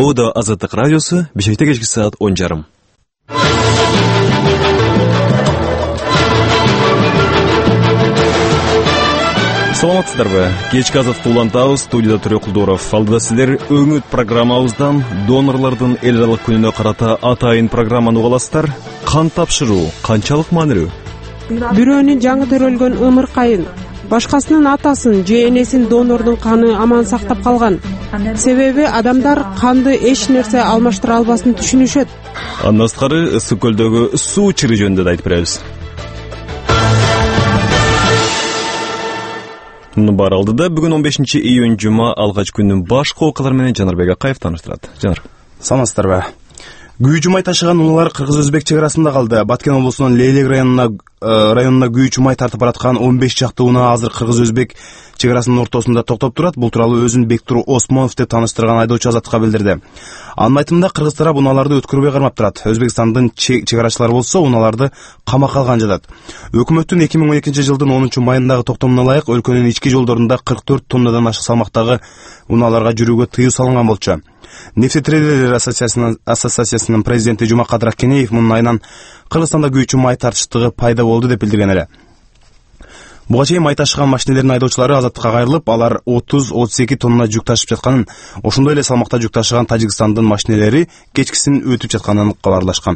Буда Азаттык радиосу, Бишкекте кечки саат 10:30. Саламатсыздарбы? Кечки Азаттык улантабыз, студияда Төрө Кулдоров. Алдыда силер өңүт программабыздан донорлордун эл аралык күнүнө карата атайын программаны угаласыздар. Кан тапшыруу канчалык маанилүү? Бирөөнүн жаңы төрөлгөн ымыркайын, башкасынын атасын же энесин донордун каны аман сактап калган. Себеби адамдар канды эч нерсе алмаштыра албасын түшүнүшөт. Андан сырткары ысык көлдөгү суу чыры жөнүндө да айтып беребиз. Мунун баары алдыда бүгүн 15-июнь жума алгач күндүн башкы окуялары менен Жанарбек Акаев тааныштырат. Жанар. Саламатсыздарбы? Күйүү жумай ташыган унаалар Кыргыз-Өзбек чек арасында калды. Баткен облусунун Лейлек районуна күйүү жумай тартып бараткан 15 чакты унаа азыр Кыргыз-Өзбек чек арасынын ортосунда токтоп турат. Бул тууралуу өзүн Бектур Осмонов деп тааныштырган айдоочу Азаттыкка билдирди. Анын айтымында Кыргыз тарап унааларды өткөрбөй кармап турат. Өзбекстандын чек арачылары болсо унааларды камакка алган жатат. Өкмөттүн 2012 жылдын 10 майындагы токтомуна ылайык өлкөнүн ички жолдорунда 44 тоннадан ашык салмактагы унааларга жүрүүгө тыюу салынган болчу. Нефтетрейдерлер ассоциациясынын президенти Жумакадыр Аккенеев мунун айынан Кыргызстанда күйүүчү май тартыштыгы пайда болду деп билдирген эле. Буга чейин май ташыган машинелердин айдоочулары Азаттыкка кайрылып, алар 30-32 тонна жүк ташып жатканын, ошондой эле салмакта жүк ташыган Тажикстандын машинелери кечкисин өтүп жатканын кабарлашкан.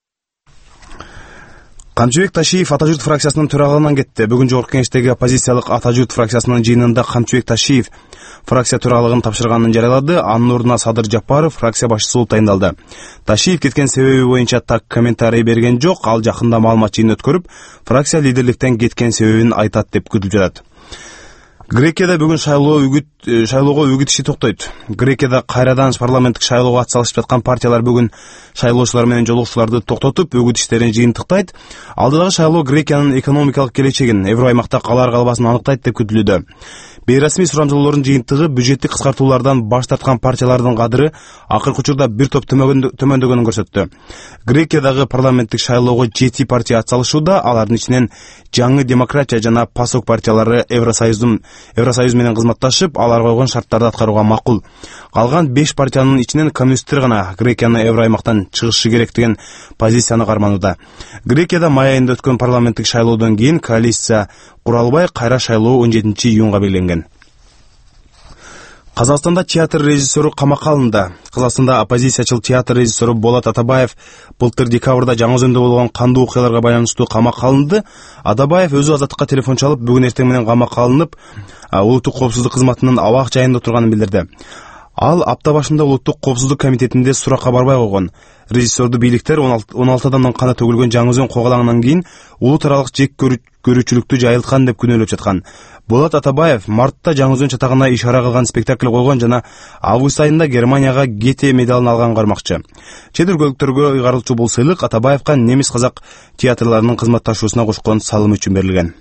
Камчыбек Ташиев Ата журт фракциясынын төрагалыгынан кетти. Бүгүн жогорку кеңештеги оппозициялык Ата журт фракциясынын жыйынында Камчыбек Ташиев фракция төрагалыгын тапшырганын жарыялады. Анын ордуна Садыр Жапаров фракция башчысы болуп тайындалды. Ташиев кеткен себеби боюнча так комментарий берген жок. Ал жакында маалымат жыйыны өткөрүп, фракция лидерликтен кеткен себебин айтат деп күтүлүп жатат. Грекияда бүгүн шайлоого үгүт иши токтойт. Грекияда кайрадан парламенттик шайлоого атсалышып жаткан партиялар бүгүн шайлоочулар менен жолугушууларды токтотуп, үгүт иштерин жыйынтыктайт. Алдыдагы шайлоо Грекиянын экономикалык келечегин, евро аймакта калар калбасын аныктайт деп күтүлүүдө. Бейрасмий сурамжылоолордун жыйынтыгы бюджеттик кыскартуулардан баш тарткан партиялардын кадыры акыркы учурда бир топ төмөндөгөнүн көрсөттү. Грекиядагы парламенттик шайлоого 7 партия атсалышууда, алардын ичинен Жаңы демократия жана ПАСОК партиялары Евросоюз менен кызматташып, алар койгон шарттарды аткарууга макул. Калган 5 партиянын ичинен коммунисттер гана Грекияны евро аймактан чыгышы керек деген позицияны карманууда. Грекияда май айында өткөн парламенттик шайлоодон кийин коалиция куралбай, кайра шайлоо 17-июнга белгиленген. Казакстанда театр режиссеру камакка алынды. Казакстанда оппозициячыл театр режиссеру Болот Атабаев былтыр декабрда Жаңы-Өзөндө болгон кандуу окуяларга байланыштуу камакка алынды. Атабаев өзү Азаттыкка телефон чалып, бүгүн эртең менен камакка алынып, улуттук коопсуздук кызматынын абак жайында турганын билдирди. Ал апта башында улуттук коопсуздук комитетинде суракка барбай койгон. Режиссерду бийликтер 16 адамдын каны төгүлгөн Жаңы-Өзөн когалаңынан кийин улут аралык жек көрүүчүлүктү жайылткан деп күнөөлөп жаткан. Болот Атабаев мартта Жаңы-Өзөн чатагына ишара кылган спектакль койгон жана август айында Германияга Гете медалын алган кармакчы. Чет өлкөлүктөргө ыйгарылчу бул сыйлык Атабаевка немис казак театрларынын кызматташуусуна кошкон салымы үчүн берилген.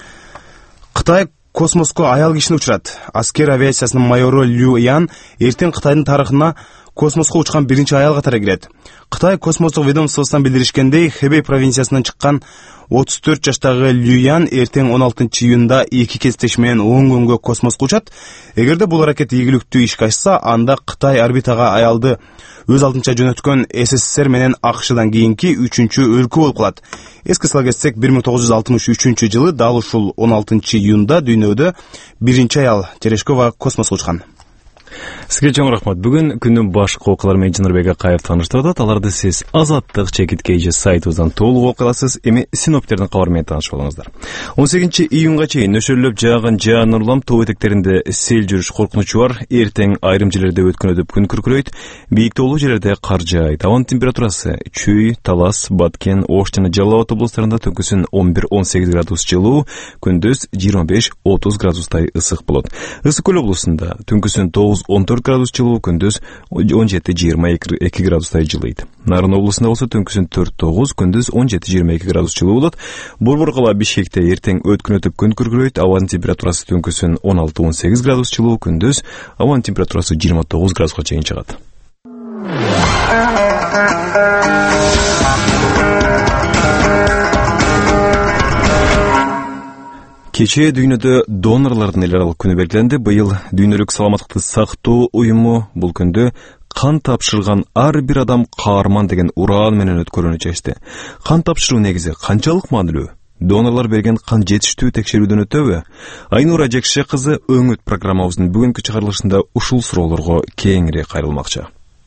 Кытай космоско аял кишини учурат. Аскер авиациясынын майору Лю Ян эртең Кытайдын тарыхына космоско учкан биринчи аял катары кирет. Кытай космостук ведомствосунан билдиришкендей, Хэбэй провинциясынан чыккан 34 жаштагы Лю Ян эртең 16-июнда 2 кесиптеши менен 10 күнгө космоско учат. Эгерде бул аракет ийгиликтүү ишке ашса, анда Кытай орбитага аялды өз алдынча жөнөткөн СССР менен АКШдан кийинки 3-чү өлкө болуп калат. Эске сала кетсек, 1963-жылы дал ушул 16-июнда дүйнөдө биринчи аял Терешкова космоско учкан. Сизге чоң рахмат. Бүгүн күндүн башкы окуялары менен Жанарбек Акаев тааныштырат. Аларды сиз Азаттык чекиткейжи сайтыбыздан толук окуй аласыз. Эми синоптиктердин кабары менен таанышып алыңыздар. 18-июнга чейин нөшөрлөп жааган жаан урлам тоо этектеринде сел жүрүш коркунучу бар. Эртең айрым жерлерде өткөн өтүп күн күркүрөйт. Бийик тоолуу жерлерде кар жаайт. Абанын температурасы Чүй, Талас, Баткен, Ош жана Жалал Абад областарында түнкүсүн 11-18 градус жылуу, күндүз 25-30 градустай ысык болот. Ысык көл облусунда түнкүсүн 9-14 градус жылуу, күндүз 17-22 градустай жылыйт. Нарын облусунда болсо түнкүсүн 4-9, күндүз 17-22 градус жылуу болот. Борбор кала Бишкекте эртең өткөн өтүп күн күркүрөйт. Абанын температурасы түнкүсүн 16-18 градус жылуу, күндүз абанын температурасы 29 градуска чейин чыгат. Кечээ дүйнөдө донорлордун эл аралык күнү белгиленди. Быйыл дүйнөлүк саламаттыкты сактоо уюму бул күндү кан тапшырган ар бир адам каарман деген ураан менен өткөрүүнү чечти. Кан тапшыруу негизи канчалык маанилүү? Донорлар берген кан жетиштүү текшерүүдөн өтөбү? Айнура Жекше кызы Өңүт программабыздын бүгүнкү чыгарылышында ушул суроолорго кеңири кайрылмакчы.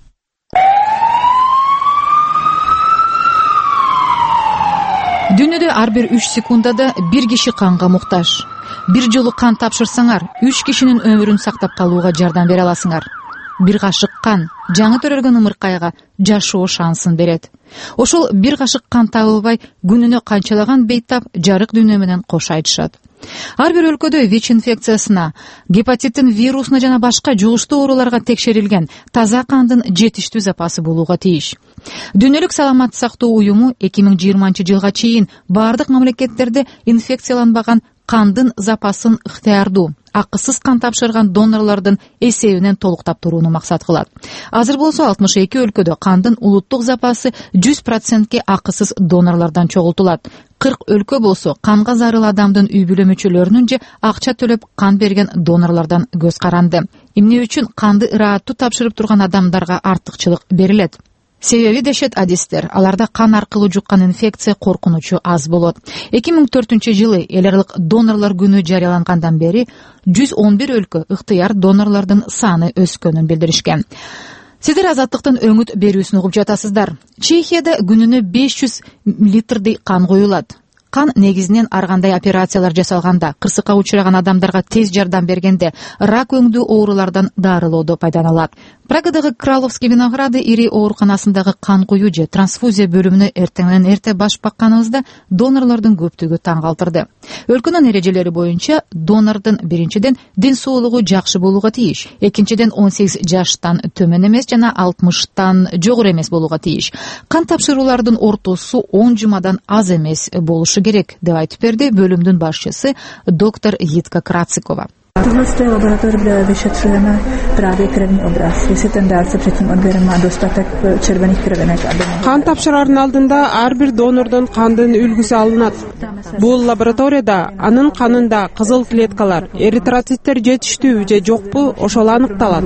Дүйнөдө ар бир 3 секундада бир киши канга муктаж. Бир жолу кан тапшырсаңар, 3 кишинин өмүрүн сактап калууга жардам бере аласыңар. Бир кашык кан жаңы төрөлгөн ымыркайга жашоо шансын берет. Ошол бир кашык кан табылбай, күнүнө канчалаган бейтап жарык дүйнө менен кош айтышат. Ар бир өлкөдө ВИЧ инфекциясына, гепатиттин вирусуна жана башка жугуштуу ооруларга текшерилген таза кандын жетиштүү запасы болууга тийиш. Дүйнөлүк саламаттык сактоо уюму 2020-жылга чейин бардык мамлекеттерде инфекцияланбаган кандын запасын ыктыярдуу, акысыз кан тапшырган донорлордун эсебинен толуктап турууну максат кылат. Азыр болсо 62 өлкөдө кандын улуттук запасы 100%ке акысыз донорлордон чогултулат. 40 өлкө болсо канга зарыл адамдын үй бүлө мүчөлөрүнүн же акча төлөп кан берген донорлордон көз каранды. Эмне үчүн канды ырааттуу тапшырып турган адамдарга артыкчылык берилет? Себеби дешет адистер, аларда кан аркылуу жуккан инфекция коркунучу аз болот. 2004-жылы эл аралык донорлор күнү жарыялангандан бери 111 өлкө ыктыяр донорлордун саны өскөнүн билдиришкен. Сиздер Азаттыктын Өңүт берүүсүн угуп жатасыздар. Чехияда күнүнө 500 литрдей кан коюлат. Кан негизинен ар кандай операциялар жасалганда, кырсыкка учураган адамдарга тез жардам бергенде, рак өңдүү оорулардан дарылоодо пайдаланылат. Прагадагы Краловский винограды ири ооруканасындагы кан куюу же трансфузия бөлүмүнө эртең менен эрте баш бакканыбызда донорлордун көптүгү таң калтырды. Өлкөнүн эрежелери боюнча донордун биринчиден ден соолугу жакшы болууга тийиш, экинчиден 18 жаштан төмөн эмес жана 60-тан жогору эмес болууга тийиш. Кан тапшыруулардын ортосу 10 жумадан аз эмес болушу керек, деп айтып берди бөлүмдүн башчысы доктор Jitka Kracikova. Tohle je laboratoř, kde vyšetřujeme právě krevní obraz, jestli ten dárce před tím odběrem má dostatek červených krvinek. Кан тапшырардын алдында ар бир донордун кандын үлгүсү алынат. Бул лабораторияда анын канында кызыл клеткалар, эритроциттер жетиштүүбү же жокпу, ошол аныкталат.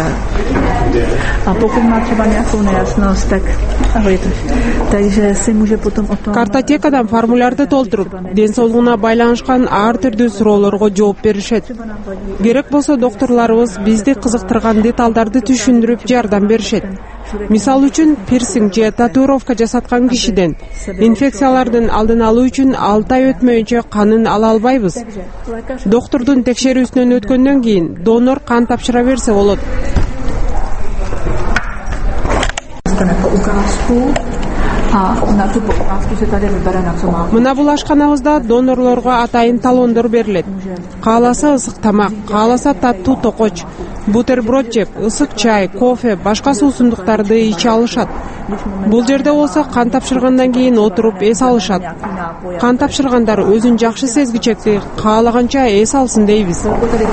A pokud má třeba nějakou nejasnost, tak takže si může potom o tom Картотекадан формулярды толтуруп, ден соолугуна байланышкан ар түрдүү суроолорго жооп беришет. Керек болсо докторлорубуз бизди кызыктырган деталдарды түшүндүрүп жардам беришет. Мисалы үчүн, пирсинг же татуировка жасаткан кишиден инфекциялардын алдын алуу үчүн 6 ай өтмөйүнчө канын ала албайбыз. Доктордун текшерүүсүнөн өткөндөн кийин донор кан тапшыра берсе болот. Мына бул ашканабызда донорлорго атайын талондор берилет. Кааласа ысык тамак, кааласа таттуу токоч, бутерброд жеп, ысык чай, кофе, башка суусундуктарды иче алышат. Бул жерде болсо кан тапшыргандан кийин отуруп эс алышат. Кан тапшыргандар өзүн жакшы сезгичекти каалаганча эс алсын дейбиз.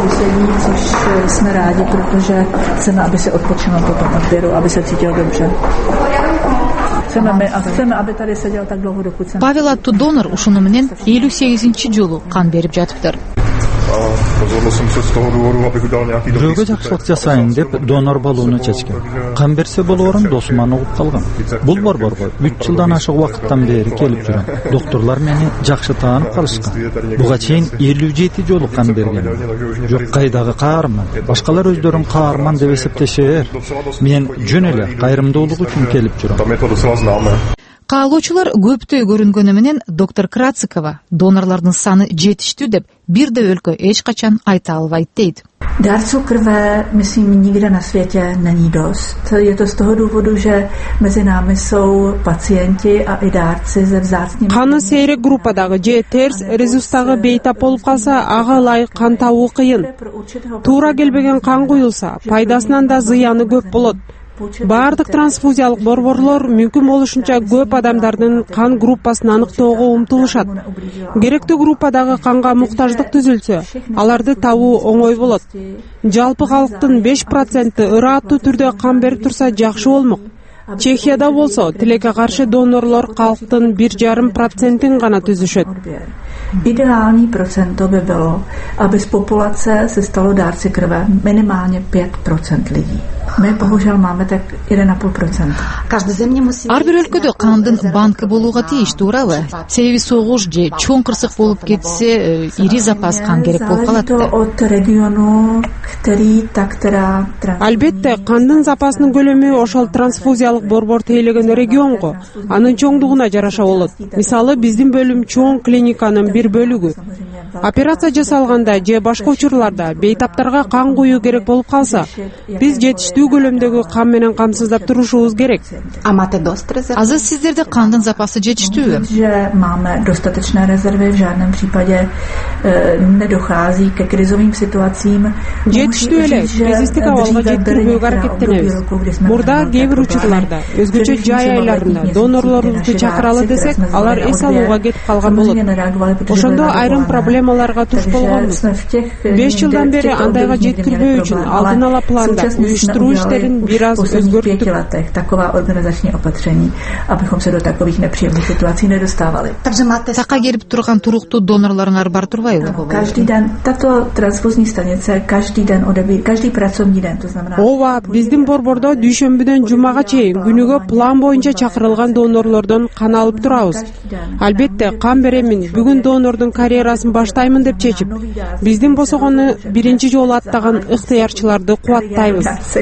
Павел аттуу донор ушуну менен 58 жолу кан берип жатыптыр. Бирөөгө жакшылык жасайын деп донор болууну чечкен. Кан берсе болоорун досуман угуп калган. Бул борборго 3 жылдан ашык убакыттан бери келип жүрөм. Доктурлар мени жакшы таанып калышкан. Буга чейин 57 жолу кан бергенмин. Жок, кайдагы каарман. Башкалар өздөрүн каарман деп эсептешер. Мен жөн эле кайрымдуулук үчүн келип жүрөм. Каалоочулар көптөй көрүнгөнү менен доктор Крацикова донорлордун саны жетиштүү деп бир да өлкө эч качан айта албайт дейт. Dárců krve, myslím, nikde na světě není dost. Je to z toho důvodu, že mezi námi jsou pacienti a i dárci ze vzácnými... Каны сейрек группадагы же терс резустагы бейтап болуп калса, ага ылайык кан табуу кыйын. Туура келбеген кан куюлса, пайдасынан да зыяны көп болот. Бардык трансфузиялык борборлор мүмкүн болушунча көп адамдардын кан группасын аныктоого умтулушат. Керектүү группадагы канга муктаждык түзүлсө, аларды табуу оңой болот. Жалпы калктын 5% ырааттуу түрдө кан берип турса жакшы болмок. Чехияда болсо, тилекке каршы донорлор калктын 1,5% гана түзүшөт. Ideální procento by bylo, aby z populace se stalo dárci krve minimálně 5% lidí. Мы bohužel máme tak 1,5%. Ар бир өлкөдө кандын банкы болууга тийиш, туурабы? Себеби согуш же чоң кырсык болуп кетсе, ири запас кан керек болуп калат. Албетте, кандын запасынын көлөмү ошол трансфузиялык борбор тейлеген регионго, анын чоңдугуна жараша болот. Мисалы, биздин бөлүм чоң клиниканын бир бөлүгү. Операция жасалганда же башка учурларда бейтаптарга кан куюу керек болуп калса, биз жетиштүү көлөмдөгү кан менен камсыздап турушубуз керек. Азыр сиздерде кандын запасы жетиштүүбү? Máme dostatečné rezervy, v žádném případě nedochází ke krizovým situacím. Жетиштүү эле кризистик абалга жеткирбөөгө аракеттенебиз. Мурда кээ бир учурларда, өзгөчө жай айларында донорлорубузду чакыралы десек, алар эс алууга кетип калган болот. Ошондо айрым проблемаларга туш болгонбуз. 5 жылдан бери андайга жеткирбөө үчүн алдын ала планда уюштуруу иштерин бир аз өзгөрттүк. Taková organizační opatření, abychom se do takových nepříjemných situací nedostávali. Сака келип турган туруктуу донорлоруңар бар турбайбы? Každý den tato transfuzní stanice každý pracovní den, to znamená. Ооба, биздин борбордо дүйшөмбүдөн жумага чейин күнүгө план боюнча чакырылган донорлордон кан алып турабыз. Албетте, кан беремин, бүгүн донордун карьерасын баштаймын деп чечип, биздин босогону биринчи жолу аттаган ыктыярчыларды кубаттайбыз.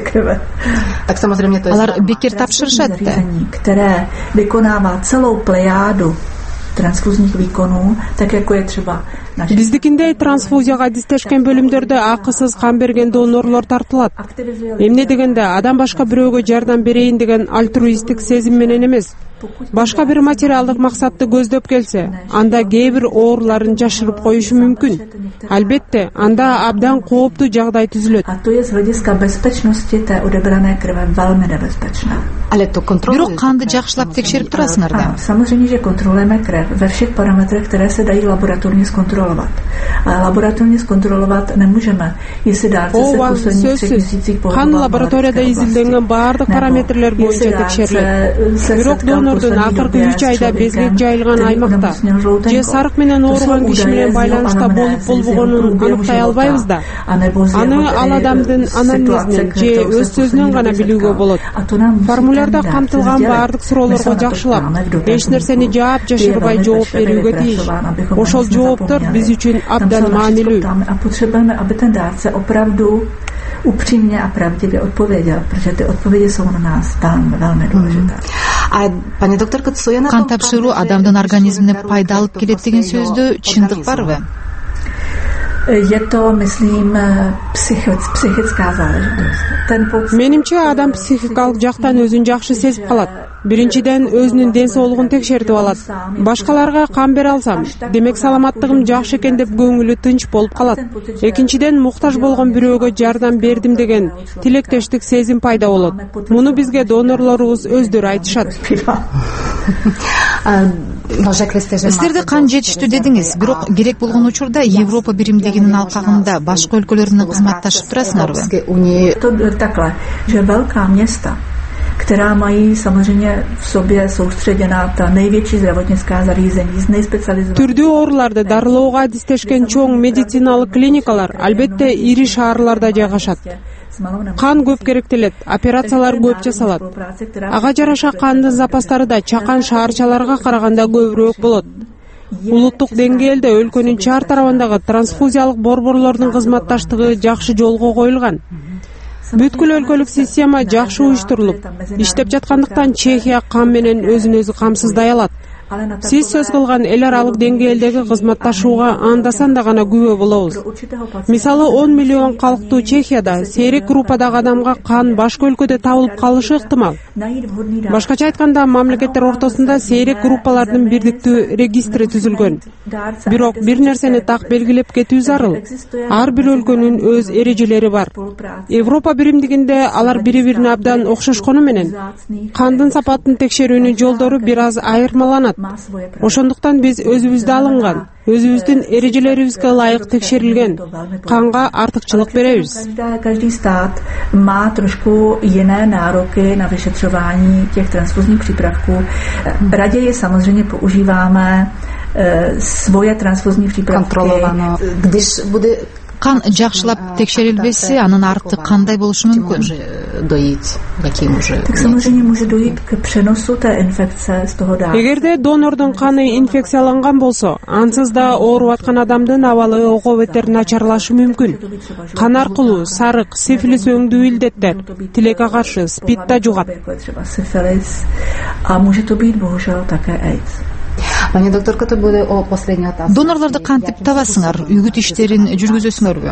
Алар бекер тапшырышат да. Které vykonává celou plejádu transfuzních výkonů, tak jako je třeba. Биздикиндей трансфузияга дистешкен бөлүмдөрдө акысыз кан берген донорлор тартылат. Эмне дегенде адам башка бирөөгө жардам берейин деген альтруисттик сезим менен эмес, башка бир материалдык максатты көздөп келсе, анда кээ бир ооруларын жашырып коюшу мүмкүн. Албетте, анда абдан кооптуу жагдай түзүлөт. A to je z hlediska bezpečnosti té odebrané krve velmi nebezpečná. Бирок канды жакшылап текшерип турасыңар да. Samozřejmě, že kontrolujeme krev ve všech parametrech, které se dají laboratorně zkontrolovat. Ale laboratorně zkontrolovat nemůžeme, jestli dárce se v posledních 3 měsících pohyboval. Кан лабораторияда изилденген баардык параметрлер боюнча текшерилет. Бирок донордун акыркы 3 айда безгек жайылган аймакта же сарык менен ооруган киши менен байланышта болуп-болбогонун аныктай албайбыз да. Аны ал адамдын анамнезинен же өз сөзүнөн гана билүүгө болот. Формулярда камтылган баардык суроолорго жакшылап, эч нерсени жаап жашырбай жооп берүүгө тийиш. Ошол жооптор биз үчүн абдан маанилүү. A potřebujeme, aby ten dárce opravdu upřímně a pravdivě odpověděl, protože ty odpovědi jsou na nás velmi důležité. Кан тапшыруу адамдын организмине пайда алып келет деген сөздө чындык барбы? Je to, myslím, psychická záležitost. Менимче адам психикалык жактан өзүн жакшы сезип калат. Биринчиден өзүнүн ден соолугун текшертип алат. Башкаларга кан бере алсам, демек саламаттыгым жакшы экен деп көңүлү тынч болуп калат. Экинчиден муктаж болгон бирөөгө жардам бердим деген тилектештик сезим пайда болот. Муну бизге донорлорубуз өздөрү айтышат. Сиздерде кан жетиштүү дедиңиз, бирок керек болгон учурда Европа биримдигинин алкагында башка өлкөлөр кызматташып турасыңарбы? Takhle, že velká města, která mají samozřejmě v sobě soustředěná ta největší zdravotnická zařízení z nejspecializovaných. Түрдүү ооруларды дарылоого адистешкен чоң медициналык клиникалар албетте ири шаарларда жайгашат. Кан көп керектелет, операциялар көп жасалат. Ага жараша кандын запастары да чакан шаарчаларга караганда көбүрөөк болот. Улуттук деңгээлде өлкөнүн чар тарабындагы трансфузиялык борборлордун кызматташтыгы жакшы жолго коюлган. Бүткүл өлкөлүк система жакшы уюштурулуп, иштеп жаткандыктан Чехия кан менен өзүн өзү камсыздай алат. Сиз сөз кылган эл аралык деңгээлдеги кызматташууга анда-санда гана күбө болобуз. Мисалы 10 миллион калктуу Чехияда сейрек группадагы адамга кан башка өлкөдө табылып калышы ыктымал. Башкача айтканда, мамлекеттер ортосунда сейрек группалардын бирдиктүү регистри түзүлгөн. Бирок бир нерсени так белгилеп кетүү зарыл. Ар бир өлкөнүн өз эрежелери бар. Европа биримдигинде алар бири-бирине абдан окшошкону менен кандын сапатын текшерүүнүн жолдору бир аз айырмаланат. Ошондуктан биз өзүбүздө алынган, өзүбүздүн эрежелерибизге ылайык текшерилген канга артыкчылык беребиз. Každý stát má trošku jiné nároky na vyšetřování těch transfuzních přípravků. Raději samozřejmě používáme svoje transfuzní přípravky. Kontrolováno. Když bude Кан жакшылап текшерилбесе, анын арты кандай болушу мүмкүн? Tak samozřejmě může dojít k přenosu té infekce z toho dárce. Эгерде донордун каны инфекцияланган болсо, ансыз да ооруп аткан адамдын абалы ого бетер начарлашы мүмкүн. Кан аркылуу сарык, сифилис өңдүү илдеттер, тилекке каршы СПИД да жугат. A může to být bohužel také AIDS. Донорлорду кантип табасыңар? Үгүт иштерин жүргүзөсүңөрбү?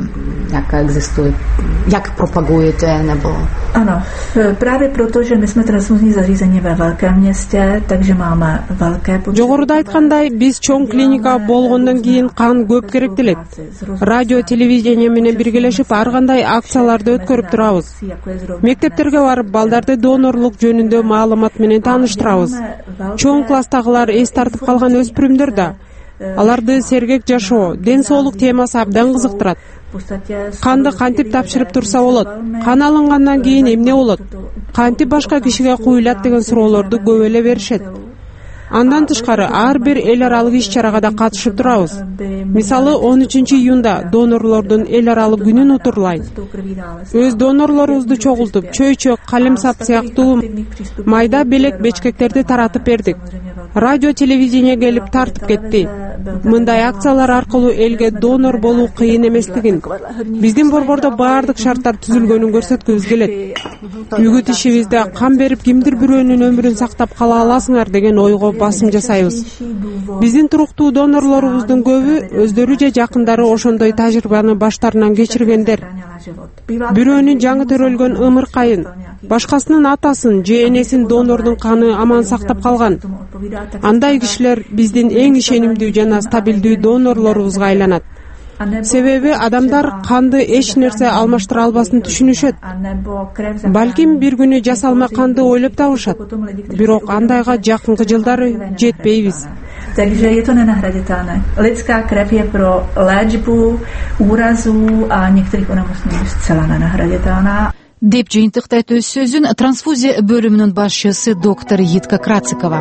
Jak propagujete nebo? Ano, právě proto, že my jsme transfuzní zařízení ve velkém městě, takže máme velké potřeby. Жогоруда айткандай, биз чоң клиника болгондон кийин кан көп керектелет. Радио, телевидение менен биргелешип ар кандай акцияларды өткөрүп турабыз. Мектептерге барып, балдарды донорлук жөнүндө маалымат менен тааныштырабыз. Чоң класстагылар эс тартып калган өспүрүмдөр да. Аларды сергек жашоо, ден соолук темасы абдан кызыктырат. Канды кантип тапшырып турса болот? Кан алынгандан кийин эмне болот? Кантип башка кишиге куюлат деген суроолорду көп эле беришет. Андан тышкары ар бир эл аралык иш-чарага да катышып турабыз. Мисалы 13 июнда донорлордун эл аралык күнүн утурлайт. Өз донорлорубузду чогултуп, чөйчөк, калемсап сыяктуу майда белек бечкектерди таратып бердик. Радио, телевидение келип тартып кетти. Мындай акциялар аркылуу элге донор болуу кыйын эместигин, биздин борбордо баардык шарттар түзүлгөнүн көрсөткүбүз келет. Үгүт ишибизде кан берип кимдир бирөөнүн өмүрүн сактап кала аласыңар деген ойго басым жасайбыз. Биздин туруктуу донорлорубуздун көбү өздөрү же жакындары ошондой тажрыйбаны баштарынан кечиргендер. Бирөөнүн жаңы төрөлгөн ымыркайын, башкасынын атасын же энесин донордун каны аман сактап калган. Андай кишилер биздин эң ишенимдүү жана стабилдүү донорлорубузга айланат. Себеби адамдар канды эч нерсе алмаштыра албасын түшүнүшөт. Балким бир күнү жасалма канды ойлоп табышат. Бирок андайга жакынкы жылдары жетпейбиз. Takže je to nenahraditelné. Lidská krev je pro léčbu úrazů a některých onemocnění zcela nenahraditelná. Деп жыйынтыктайт өз сөзүн трансфузия бөлүмүнүн башчысы доктор Йитка Крацикова.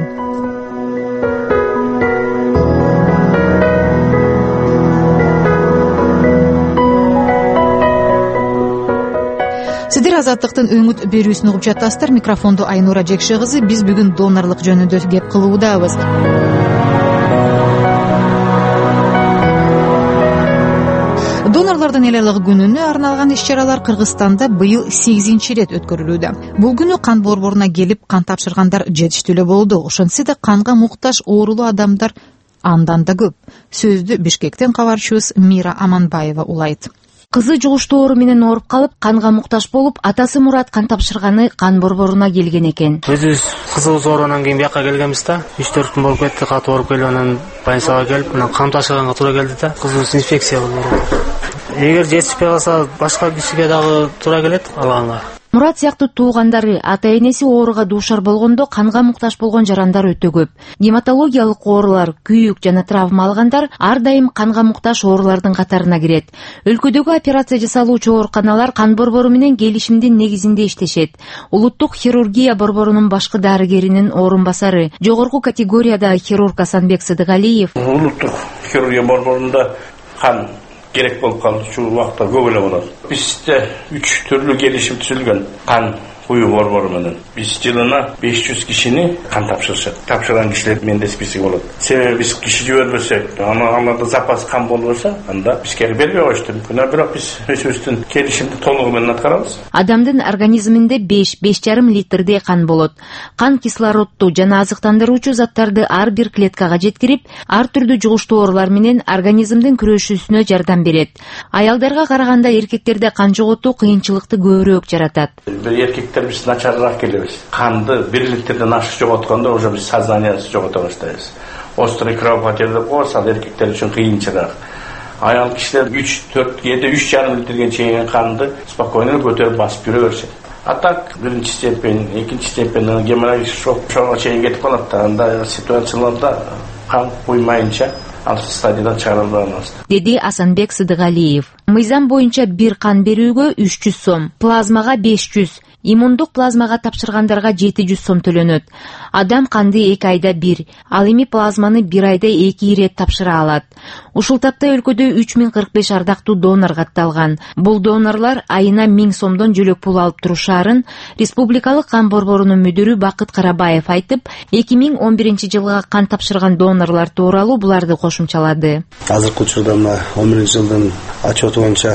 Сиздер Азаттыктын өңүт берүүсүн угуп жатасыздар. Микрофондо Айнура Жекше кызы. Биз бүгүн донорлук жөнүндө кеп кылуудабыз. Донорлордун эл аралык күнүнө арналган иш-чаралар Кыргызстанда быйыл 8-чи рет өткөрүлүүдө. Бул күнү кан борборуна келип кан тапшыргандар жетиштүү эле болду. Ошентсе да канга муктаж оорулуу адамдар андан да көп. Сөздү Бишкектен кабарчыбыз Мира Аманбаева улайт. Кызы жугуштуу оору менен ооруп калып, канга муктаж болуп, атасы Мурат кан тапшырганы кан борборуна келген экен. Өзүбүз кызыбыз ооругандан кийин бияка келгенбиз да. 3-4 күн болуп кетти, катуу ооруп келип анан больницага келип, анан кан тапшырганга туура келди да. Кызыбыз инфекция болду. Эгер жетишпей калса, башка кишиге дагы туура келет алганга. Мурат сыяктуу туугандары, ата-энеси ооруга дуушар болгондо канга муктаж болгон жарандар өтө көп. Гематологиялык оорулар, күйүк жана травма алгандар ар дайым канга муктаж оорулардын катарына кирет. Өлкөдөгү операция жасалуучу ооруканалар кан борбору менен келишимдин негизинде иштешет. Улуттук хирургия борборунун башкы дарыгеринин орун басары, жогорку категорияда хирург Асанбек Сыдыгалиев. Улуттук хирургия борборунда кан керек болуп калды, ушул убакта көп эле болот. Бизде 3 түрлүү келишим түзүлгөн кан куюу борбору менен. Биз жылына 500 кишини кан тапшырышат. Тапшырган кишилер менде список болот. Себеби биз киши жибербесек, аларда запас кан болбосо, анда бизге бербей коюшту. Бирок биз өзүбүздүн келишимди толугу менен аткарабыз. Адамдын организминде 5-5,5 литрдей кан болот. Кан кислородду жана азыктандыруучу заттарды ар бир клеткага жеткирип, ар түрдүү жугуштуу оорулар менен организмдин күрөшүүсүнө жардам берет. Аялдарга караганда эркектерде кан жоготуу кыйынчылыкты көбүрөөк жаратат. Биз начарыраак келебиз. Канды 1 литрден ашык жоготкондо уже биз сознаниясы жогото баштайбыз. Острый кровопотеря деп коебуз, ал эркектер үчүн кыйынчыраак. Аял кишилер 3-4 кээде 3,5 литрге чейин канды спокойно көтөрүп басып жүрө беришет. А так 1-чи степень, 2-чи степень геморрагик шокко чейин кетип калат да. Анда ситуацияларда кан куймайынча ал стадиядан чыгарылбаган деди Асанбек Сыдыгалиев. Мыйзам боюнча бир кан берүүгө 300 сом, плазмага 500, иммундук плазмага тапшыргандарга 700 сом төлөнөт. Адам канды 2 айда бир, ал эми плазманы 1 айда 2 ирет тапшыра алат. Ушул тапта өлкөдө 3045 ардактуу донор катталган. Бул донорлар айына 1000 сомдон жөлөк пул алып турушаарын Республикалык кан борборунун мүдүрү Бакыт Карабаев айтып, 2011 жылга кан тапшырган донорлар тууралуу буларды кошумчалады. Азыркы учурда мына 11 жылдын отчету боюнча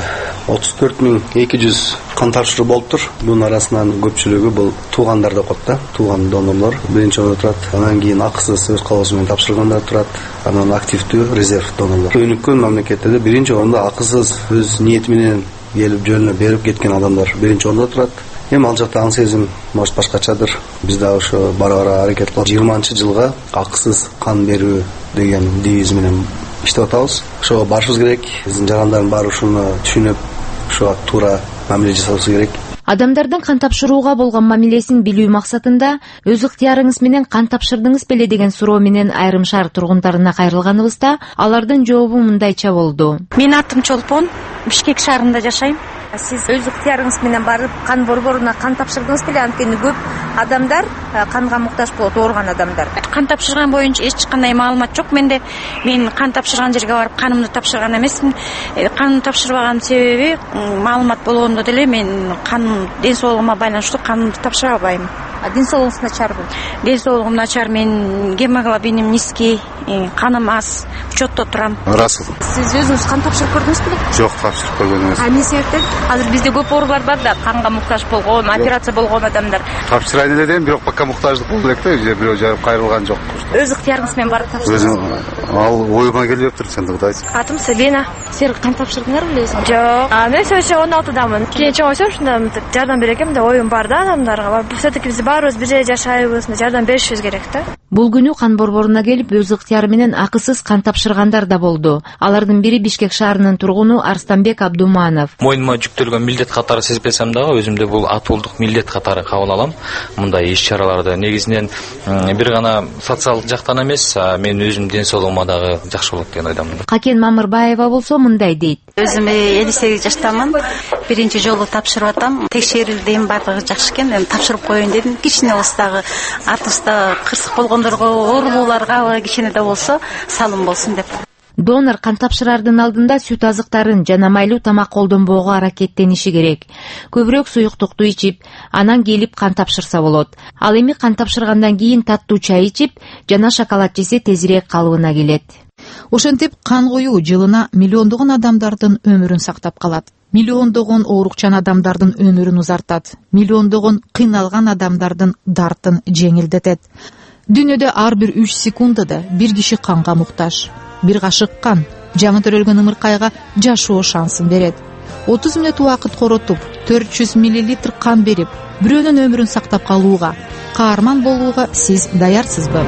34200 кан тапшыруу болуптур. Бунун арасынан көпчүлүгү бул туугандар деп коет да, тууган донорлор биринчи орунда турат. Анан кийин акысыз өз калоосу менен тапшыргандар турат. Анан активдүү резерв донорлор. Өнүккөн мамлекеттерде биринчи орунда акысыз өз ниети менен келип жөнүнө берип кеткен адамдар биринчи орунда турат. Эми ал жакта аң сезим может башкачадыр. Биз да ошо бара-бара аракет кылып 20-жылга акысыз кан берүү деген девиз менен иштеп атабыз. Ошого барышыбыз керек. Биздин жарандардын баары ушуну түшүнүп, ошого туура мамиле жасабыз керек. Адамдардын кан тапшырууга болгон мамилесин билүү максатында өз ыктыярыңыз менен кан тапшырдыңыз беле деген суроо менен айрым шаар тургундарына кайрылганыбызда алардын жообу мындайча болду. Менин атым Чолпон, Бишкек шаарында жашайм. Сиз өз ыктыярыңыз менен барып кан борборуна кан тапшырдыңыз беле? Анткени көп адамдар канга муктаж болот, ооруган адамдар. Кан тапшырган боюнча эч кандай маалымат жок менде. Мен кан тапшырган жерге барып канымды тапшырган эмесмин. Канымды тапшырбаган себеби маалымат болгондо деле мен кан ден соолугума байланыштуу канымды тапшыра албайм. Ден соолугуңуз начарбы? Ден соолугум начар, мен гемоглобиним низкий, каным аз, учетто турам. Расыл. Сиз өзүңүз кан тапшырып көрдүңүз беле? Жок, тапшырып көргөн эмес. Эмне себептен? Азыр бизде көп оорулар бар да, канга муктаж болгон, операция болгон адамдар. Тапшырайын эле дейм, бирок пока муктаждык болду элек да, бирөө жарып кайрылган жок. Өз ыктыярыңыз менен барып тапшырдыңыз? Ал оюма келбептир, чындыгды айтсам. Атым Сабина. Силер кан тапшырдыңарбы белесиң? Жок. Мен сөзсө 16-дамын. Кийин чоңойсом ушунда жардам бере экенмин да, оюм бар да адамдарга. Все-таки биз баарыбыз бир жерде жашайбыз, жардам беришибиз керек да. Бул күнү кан борборуна келип өз ыктыяры менен акысыз кан тапшыргандар да болду. Алардын бири Бишкек шаарынын тургуну Арстанбек Абдуманов. Мойнума жүктөлгөн милдет катары сезбесем дагы өзүмдө бул атуулдук милдет катары кабыл алам. Мындай иш-чараларды негизинен бир гана социалдык жактан эмес, мен өзүм ден соолугума дагы жакшы болот деген ойдомун. Какен Мамырбаева болсо мындай дейт. Өзүм 58 жаштамын. Биринчи жолу тапшырып атам. Текшерилдим, бардыгы жакшы экен. Эми тапшырып коеюн дедим. Кичине болсо дагы атыбызда кырсык болгондорго, оорулууларга кичине да болсо салым болсун деп. Донор кан тапшырардын алдында сүт азыктарын жана майлуу тамак колдонбоого аракеттениши керек. Көбүрөөк суюктукту ичип, анан келип кан тапшырса болот. Ал эми кан тапшыргандан кийин таттуу чай ичип жана шоколад жесе тезирээк калыбына келет. Ошентип кан коюу жылына миллиондогон адамдардын өмүрүн сактап калат. Миллиондогон оорукчан адамдардын өмүрүн узартат. Миллиондогон кыйналган адамдардын дартын жеңилдетет. Дүйнөдө ар бир 3 секундада бир киши канга муктаж. Бир кашык кан жаңы төрөлгөн ымыркайга жашоо шансын берет. 30 мүнөт убакыт коротуп, 400 миллилитр кан берип, бирөөнүн өмүрүн сактап калууга, каарман болууга сиз даярсызбы?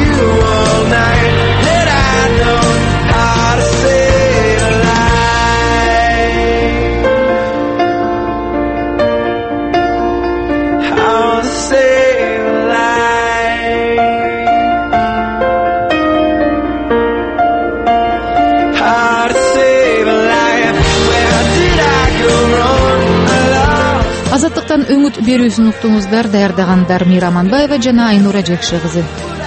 Азаттыктан өңүт берүүсүн уктуңуздар. Даярдагандар Мира Манбаева жана Айнура Жекши кызы.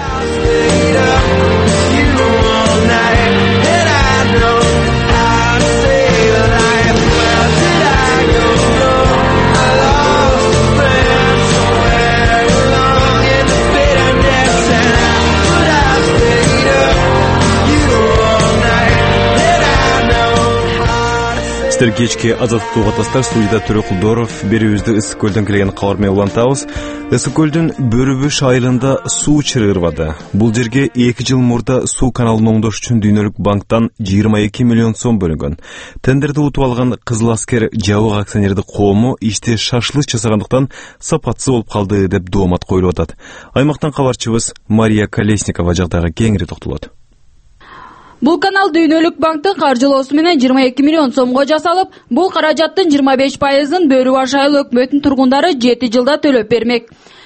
Кечки азаттык угатастар, студияда Төрө Кулдоров. Берүүбүздү Ысык көлдөн келген кабар менен улантабыз. Ысык көлдүн Бөрүбүш айылында суу чырырбады. Бул жерге 2 жыл мурда суу каналын оңдош үчүн Дүйнөлүк банктан 22 миллион сом бөлүнгөн. Тендерди утуп алган Кызыл Аскер жабык акционердик коому иште шашылыш жасагандыктан сапатсыз болуп калды деп доомат коюлуп атат. Аймактан кабарчыбыз Мария Колесникова жагдайга кеңири токтолот. Бул канал Дүйнөлүк банктын каржылоосу менен 22 миллион сомго жасалып, бул каражаттын 25%-ын Бөрүбаш айыл өкмөтүнүн тургундары 7 жылда төлөп бермек.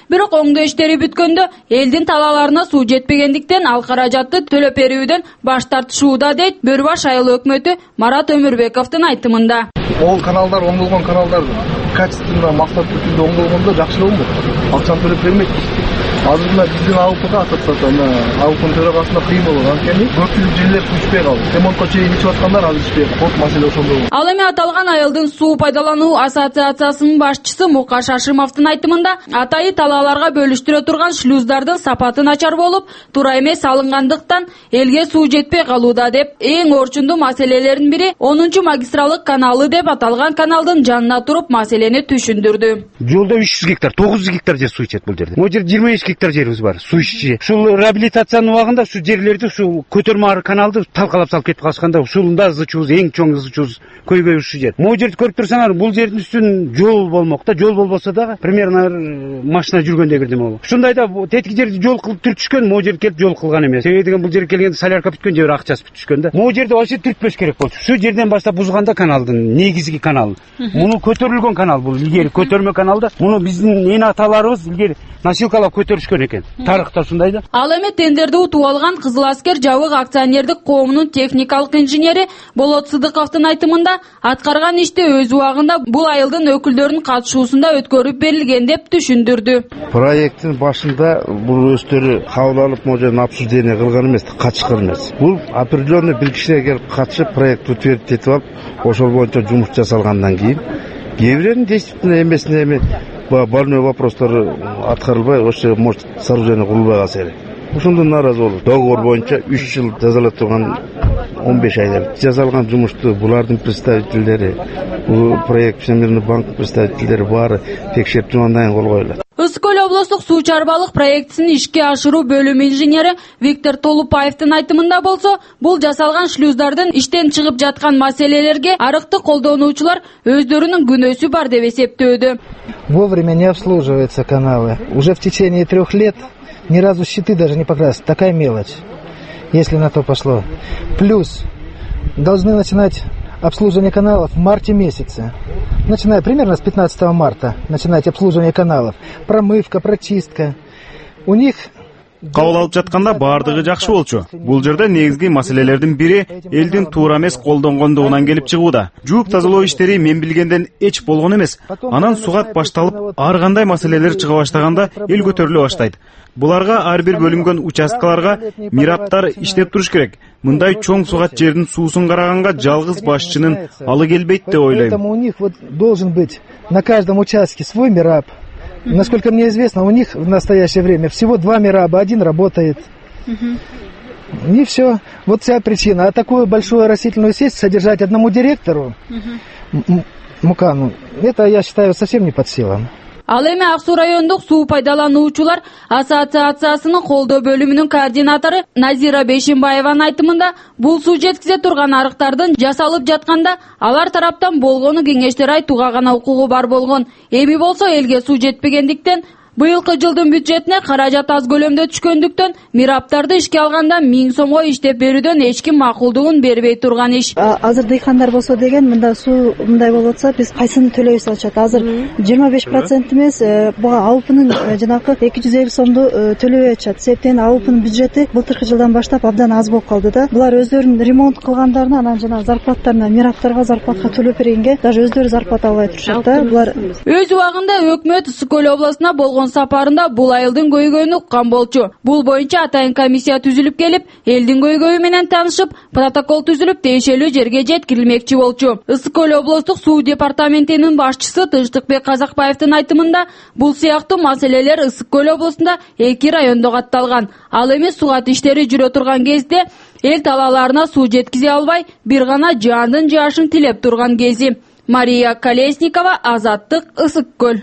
Бирок оңдоо иштери бүткөндө элдин талааларына суу жетпегендиктен ал каражатты төлөп берүүдөн баш тартышууда дейт Бөрү Баш айыл өкмөтү Марат Өмүрбековдун айтымында. Ол каналдар, оңдолгон каналдар качественно максаттуу түрдө оңдолгондо жакшы болмок. Акчаны төлөп бермейт. Азыр мына биздин АУКга ататса, АУКнын төрагасына кыйын болот. Анткени көпчүлүк жерлер суу ичпей калды. Ремонтко чейин ичип аткандар азыр ичпей. Кот маселе ошондо. Ал эми аталган айылдын суу пайдалануу ассоциациясынын башчысы Мукаш Ашимовдун айтымында, атайы талааларга бөлүштүрө турган шлюздардын сапаты начар болуп, туура эмес алынгандыктан элге суу жетпей калууда деп, эң орчундуу маселелердин бири 10-магистралдык каналы деп аталган каналдын жанына туруп маселени түшүндүрдү. Жолдо 300 гектар, 900 гектар жер суу ичет бул жерде. Могу жерде 25 гектар жерибиз бар, суу иччи. Ушул реабилитациянын убагында ушул жерлерди, ушул көтөрмө каналды талкалап салып кетип калышканда, ушунун да зычубуз, эң чоң зычубуз көйгөй ушул жер. Могу жерди көрүп турсаңар, бул жердин үстүн жол болмок да, жол болбосо дагы примерно машина жүргөндөй бирдеме болот. Ушундайда тетиги жерди жол кылып түртүшкөн, могу жерди келип жол кылган эмес. Себеби деген бул жерге келгенде солярка бүткөн же бир акчасы бүтүшкөн да. Могу жерди вообще түртпөш керек болчу. Ушул жерден баштап бузганда каналдын негизги канал. Муну көтөрүлгөн канал, бул илгери көтөрмө каналда. Муну биздин эне аталарыбыз илгери насилкалап көтөрүшкөн экен. Тарыхта ушундай да. Ал эми тендерди утуп алган Кызыл Аскер жабык акционердик коомунун техникалык инженери Болот Сыдыковдун айтымында, аткарган ишти өз убагында бул айылдын өкүлдөрүнүн катышуусунда өткөрүп берилген деп түшүндүрдү. Проекттин башында бул өздөрү кабыл алып, могу жерден обсуждение кылган эмес, катышкан эмес. Бул определенный бир кишилер келип катышып, проект утвертитип алып, ошол боюнча жумуш жасалгандан кийин кээ биринин действительно эмесине эми больной вопростор аткарылбай, ошо может сооружение курулбай калса керек. Ошондон нааразы болуп, договор боюнча 3 жыл жазалап турган 15 айда жасалган жумушту булардын представителдери, бул проект Всемирный банк представителдери баары текшерип тургандан кийин кол коюлат. Ысык көл облустук суу чарбалык проектисин ишке ашыруу бөлүмү инженери Виктор Толупаевдин айтымында болсо, бул жасалган шлюздардын иштен чыгып жаткан маселелерге арыкты колдонуучулар өздөрүнүн күнөөсү бар деп эсептөөдө. Вовремя не обслуживаются каналы. Уже в течение 3 лет ни разу щиты даже не покрасят. Такая мелочь, если на то пошло. Плюс должны начинать обслуживание каналов в марте месяце. Начиная примерно с 15 марта, начинать обслуживание каналов. Промывка, прочистка. У них кабыл алып жатканда баардыгы жакшы болчу. Бул жерде негизги маселелердин бири элдин туура эмес колдонгондугунан келип чыгууда. Жууп тазалоо иштери мен билгенден эч болгон эмес. Анан сугат башталып, ар кандай маселелер чыга баштаганда эл көтөрүлө баштайт. Буларга ар бир бөлүнгөн участкаларга мираптар иштеп туруш керек. Мындай чоң сугат жердин суусун караганга жалгыз башчынын алы келбейт деп ойлойм. Поэтому у них вот должен быть на каждом участке свой мираб. Насколько мне известно, у них в настоящее время всего 2 мираба, один работает. И все. Вот вся причина. А такую большую растительную сеть содержать одному директору, Мукану, это, я считаю, совсем не под силам. Ал эми Ак Суу райондук суу пайдалануучулар ассоциациясынын колдоо бөлүмүнүн координатору Назира Бешимбаеванын айтымында, бул суу жеткизе турган арыктардын жасалып жатканда алар тараптан болгону кеңештер айтууга гана укугу бар болгон. Эми болсо элге суу жетпегендиктен быйылкы жылдын бюджетине каражат аз көлөмдө түшкөндүктөн мираптарды ишке алганда 1000 сомго иштеп берүүдөн эч ким макулдугун бербей турган иш. Азыр дыйкандар болсо деген, мында суу мындай болуп атса, биз кайсыны төлөйбүз деп атышат. Азыр 25% эмес, буга АУПнын жанагы 250 сомду төлөбөй атышат. Себептен АУПнын бюджети былтыркы жылдан баштап абдан аз болуп калды да. Булар өздөрүнүн ремонт кылгандарына, анан жанагы зарплаттарына, мираптарга зарплатка төлөп бергенге даже өздөрү зарплата албай турушат да. Булар өз убагында өкмөт Ысык көл областына болгон сапарында бул айылдын көйгөйүн уккан болчу. Бул боюнча атайын комиссия түзүлүп келип, элдин көйгөйү менен таанышып, протокол түзүлүп, тиешелүү жерге жеткирилмекчи болчу. Ысык көл облустук суу департаментинин башчысы Тынчтыкбек Казакбаевдин айтымында, бул сыяктуу маселелер Ысык көл облустунда 2 райондо катталган. Ал эми сугат иштери жүрө турган кезде эл талааларына суу жеткизе албай, бир гана жаандын жаашын тилеп турган кези. Мария Колесникова, Азаттык, Ысык көл.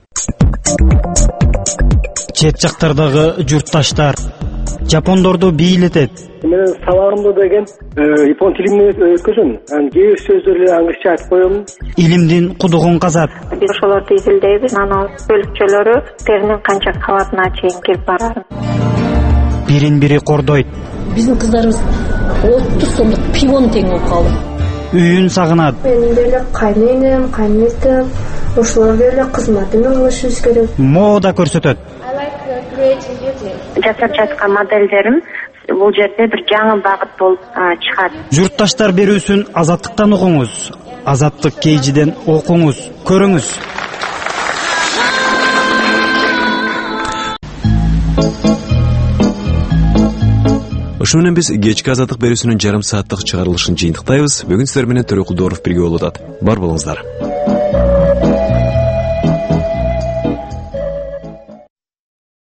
Чет жактардагы журтташтар жапондорду бийлетет. Мен сабагымды деген япон тилинде өткөзөм. Кээ бир сөздөрдү англисче айтып коем. Илимдин кудугун казат. Биз ошолорду изилдейбиз. Анын бөлүкчөлөрү теринин канча кабатына чейин кирип барат. Бирин-бири кордойт. Биздин кыздарыбыз 30 сомдук пивон тең болуп калды. Үйүн сагынат. Менин деле кайненем, кайнетем, ошолор деле кызматын кылышыбыз керек. Мода көрсөтөт. жасап жаткан моделдерим бул жерде бир жаңы багыт болуп чыгат. Журтташтар берүүсүн Азаттыктан угуңуз. Азаттык кейжиден окуңуз, көрүңүз. Ошо менен биз кечки Азаттык берүүсүнүн жарым сааттык чыгарылышын жыйынтыктайбыз. Бүгүн сиздер менен Төрөкул Дооров бирге болуп атат. Бар болуңуздар.